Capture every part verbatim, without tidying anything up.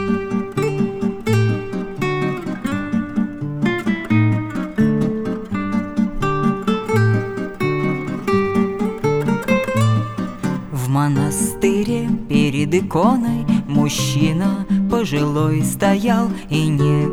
В монастыре перед иконой мужчина пожилой стоял, и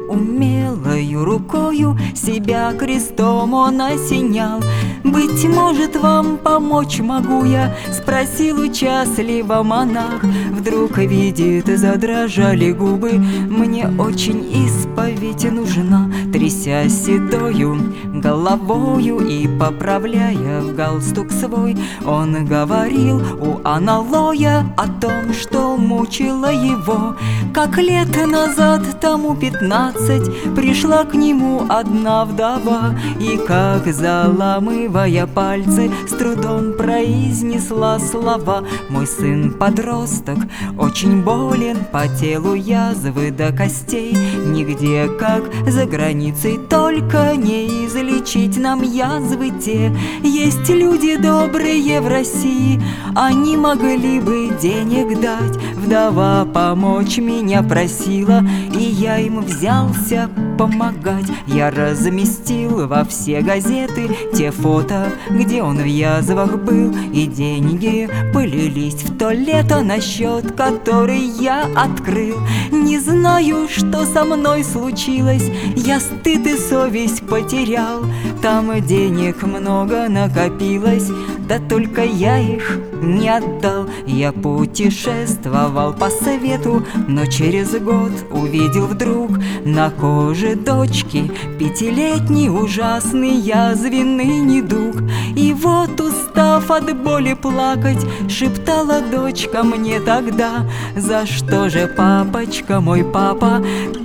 неумелою рукою себя крестом он осенял. «Быть может, вам помочь могу я?» — спросил участливо монах. Вдруг видит, задрожали губы: «Мне очень исповедь нужна». Тряся седою головою и поправляя галстук свой, он говорил у аналоя о том, что мучило его. Как лет назад, тому пятнадцать, пришла к нему одна вдова, и как, заламывая пальцы, с трудом произнесла слова: «Мой сын подросток, очень болен, по телу язвы до костей. Нигде, как за границей, только не излечить нам язвы те. Есть люди добрые в России, они могли бы денег дать». Вдова помочь меня просила, и я им взялся помогать. Я разместил во все газеты те фото, где он в язвах был, и деньги полились в то лето, на счет который я открыл. Не знаю, что со мной случилось, я стыд и совесть потерял. Там денег много накопилось, да только я их не отдал. Я путешествовал по свету, но через год увидел вдруг на коже дочки пятилетний ужасный язвенный недуг. И вот, устав от боли плакать, шептала дочка мне тогда: «За что же, папочка, мой папа,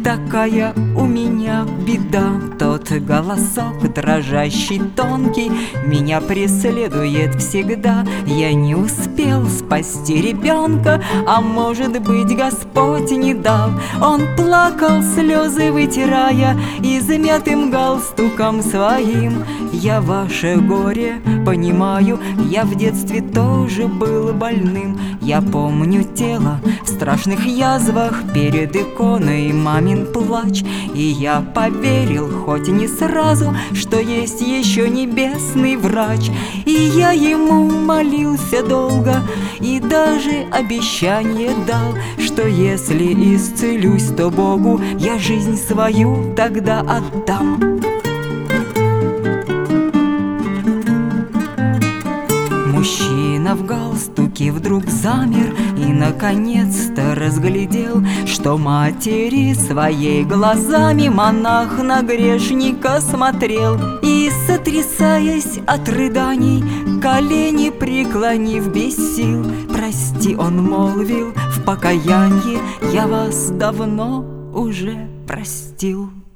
такая у меня беда?» Тот голосок дрожащий, тонкий, меня преследует всегда. Я не успел спасти ребенка, а может быть, Господь не дал. Он плакал, слезы вытирая измятым галстуком своим. Я ваше горе понимаю, я в детстве тоже был больным. Я помню тело в страшных язвах, перед иконой мамин плач. И я поверил, хоть и не сразу, что есть еще небесный врач. И я ему молился долго и даже обещание дал, что если исцелюсь, то Богу я жизнь свою тогда отдам. Мужчина в галстуке вдруг замер и наконец-то разглядел, что матери своей глазами монах на грешника смотрел. И, сотрясаясь от рыданий, колени преклонив без сил, «Прости, — он молвил в покаянии, — я вас давно уже простил».